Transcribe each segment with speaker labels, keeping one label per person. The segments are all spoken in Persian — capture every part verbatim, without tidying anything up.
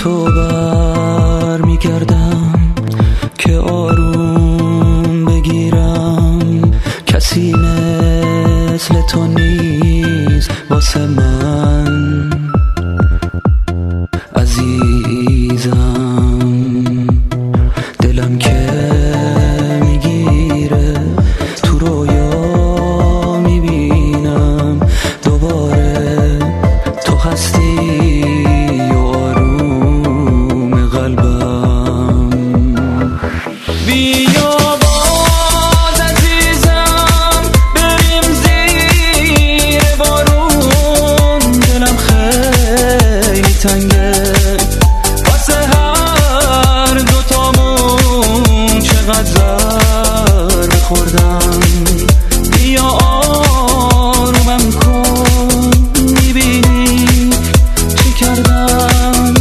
Speaker 1: تو بر میگردم که آروم بگیرم، کسی مثل تو نیست واسه من عزیزم. دلم که میگیره تو رویا میبینم دوباره تو هستی و آروم قلبم. بیا باز عزیزم بریم زیر بارون، دلم خیلی تنگه واسه هر دوتامون چقدر ضربه خوردم. بیا آرومم کن میبینی چی کردم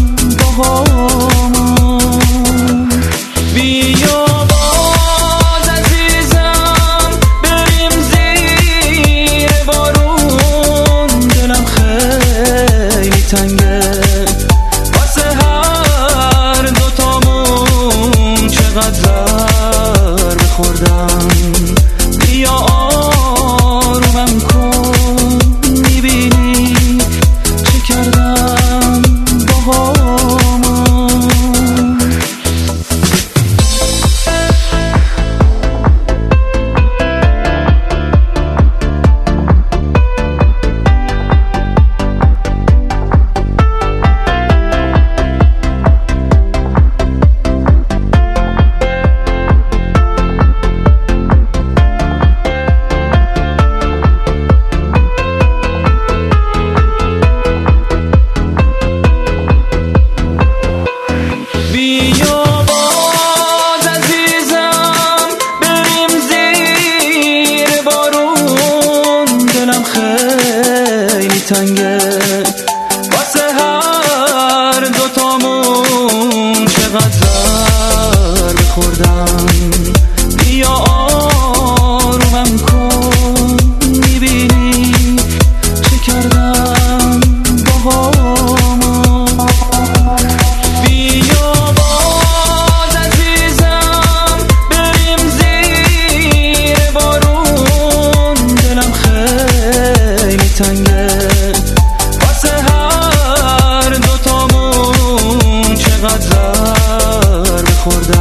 Speaker 1: باهامون. بیا باز عزیزم بریم زیر بارون، دلم خیلی تنگه واسه هر دوتامون چقدر ضربه خوردم. بیا آرومم کن میبینی چی کردم باهامون. بیا باز عزیزم بریم زیر بارون، دلم خیلی تنگه واسه هر دوتامون چقدر ضربه خوردم. بیا آرومم کن میبینی چی کردم باهامون. بیا باز عزیزم بریم زیر بارون، دلم خیلی تنگه واسه هر دوتامون چقدر ضربه خوردم.